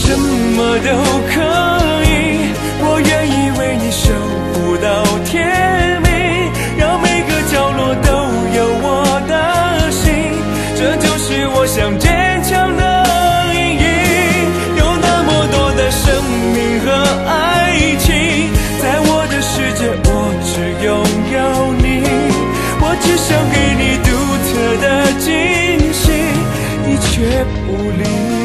什么都可以，我愿意为你守护到天明，让每个角落都有我的心，这就是我想坚强的意义。有那么多的生命和爱情，在我的世界我只拥有你，我只想给你独特的惊喜，你却不理。